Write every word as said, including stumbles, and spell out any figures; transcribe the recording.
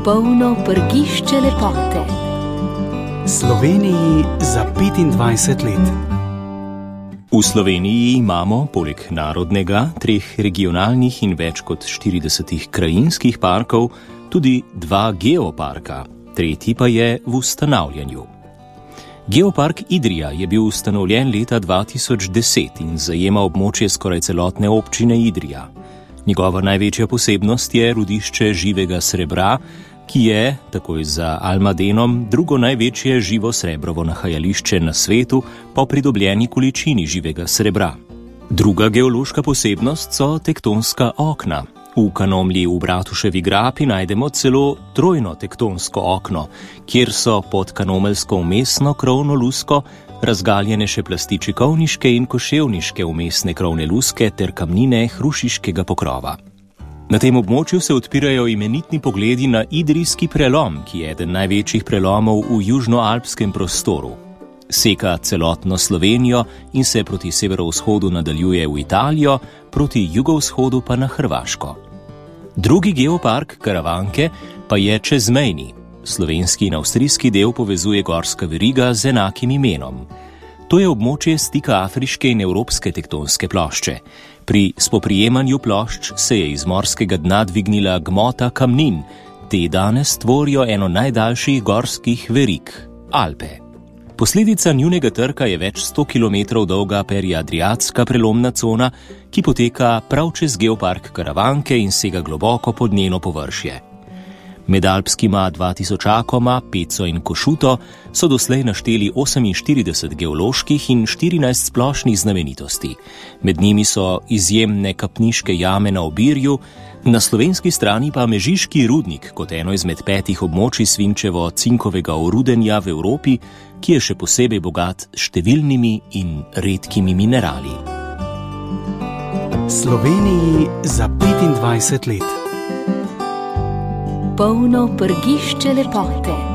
Polno prgišče lepote. Sloveniji za petindvajset let. V Sloveniji imamo, poleg narodnega, treh regionalnih in več kot štiridesetih krajinskih parkov, tudi dva geoparka, tretji pa je v ustanavljanju. Geopark Idrija je bil ustanovljen leta dva tisoč deset in zajema območje skoraj celotne občine Idrija. Njegova največja posebnost je rudišče živega srebra, ki je, takoj za Almadenom, drugo največje živo srebrovo nahajališče na svetu po pridobljeni količini živega srebra. Druga geološka posebnost so tektonska okna. V Kanomlji v Bratuševi grapi najdemo celo trojno tektonsko okno, kjer so pod kanomeljsko vmesno krovno lusko razgaljene še plasti čekovniške in koševniške vmesne krovne luske ter kamnine hrušiškega pokrova. Na tem območju se odpirajo imenitni pogledi na Idrijski prelom, ki je eden največjih prelomov v južnoalpskem prostoru. Seka celotno Slovenijo in se proti severovzhodu nadaljuje v Italijo, proti jugovzhodu pa na Hrvaško. Drugi geopark Karavanke pa je čezmejni. Slovenski in avstrijski del povezuje gorska veriga z enakim imenom. To je območje stika afriške in evropske tektonske plošče. Pri spoprijemanju plošč se je iz morskega dna dvignila gmota kamnin. Te danes tvorijo eno najdaljših gorskih verig, Alpe. Posledica njunega trka je več sto kilometrov dolga periadriatska prelomna cona, ki poteka prav čez geopark Karavanke in sega globoko pod njeno površje. Med alpskima dvatisočakoma, Peco in Košuto so doslej našteli oseminštirideset geoloških in štirinajst splošnih znamenitosti. Med njimi so izjemne kapniške jame na Obirju, na slovenski strani pa Mežiški rudnik kot eno izmed petih območij svinčevo-cinkovega orudenja v Evropi, ki je še posebej bogat s številnimi in redkimi minerali. Sloveniji za petindvajset let. Polno prgišče lepote.